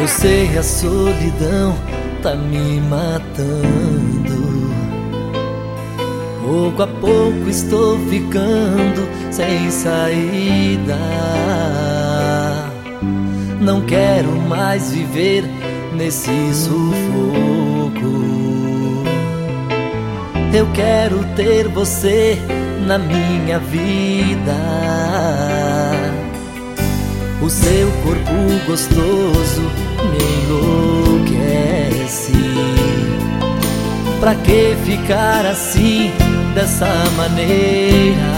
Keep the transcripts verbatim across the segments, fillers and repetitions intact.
sei, a solidão tá me matando. Pouco a pouco estou ficando sem saída. Não quero mais viver nesse sufoco. Eu quero ter você na minha vida. O seu corpo gostoso me enlouquece. Pra que ficar assim, dessa maneira?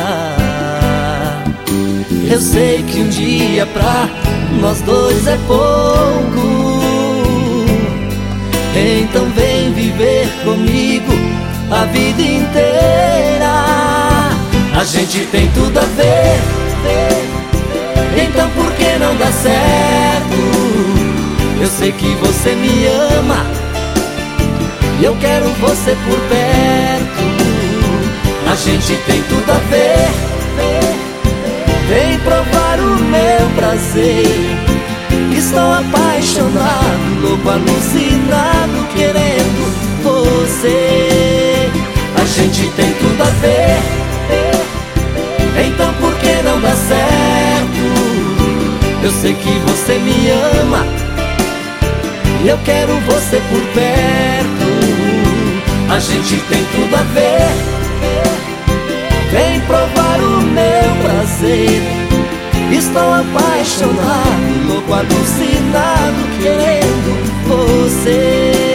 Eu sei que um dia pra nós dois é pouco. Então vem viver comigo a vida inteira. A gente tem tudo a ver, então por que não dá certo? Eu sei que você me ama e eu quero você por perto. A gente tem tudo a ver, vem provar o meu prazer. Estou apaixonado, louco, alucinado, querendo você. A gente tem tudo a ver, então por que não dá certo? Eu sei que você me ama e eu quero você por perto. A gente tem tudo a ver, vem provar o meu prazer. Estou apaixonado, louco, alucinado, querendo você.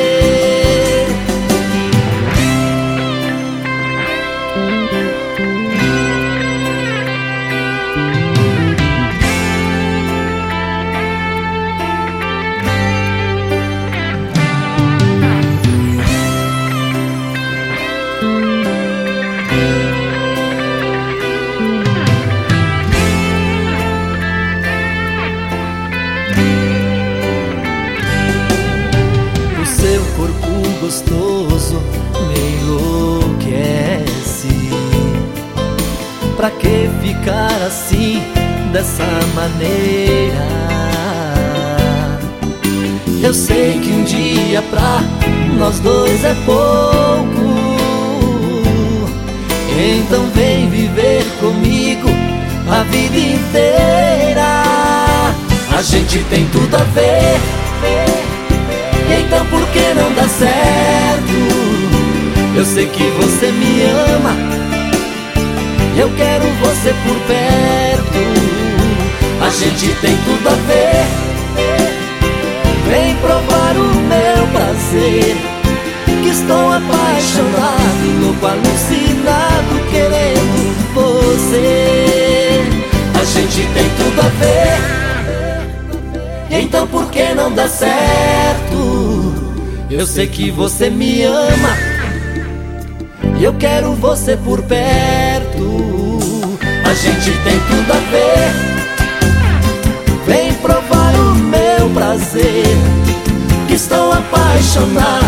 Seu corpo gostoso me enlouquece. Pra que ficar assim, dessa maneira? Eu sei que um dia pra nós dois é pouco. Então vem viver comigo a vida inteira. A gente tem tudo a ver, então por que não dá certo? Eu sei que você me ama, eu quero você por perto. A gente tem tudo a ver, vem provar o meu prazer. Que estou apaixonado, louco, alucinado, querendo você. A gente tem tudo a ver, então por que não dá certo? Eu sei que você me ama e eu quero você por perto. A gente tem tudo a ver, vem provar o meu prazer. Que estou apaixonado,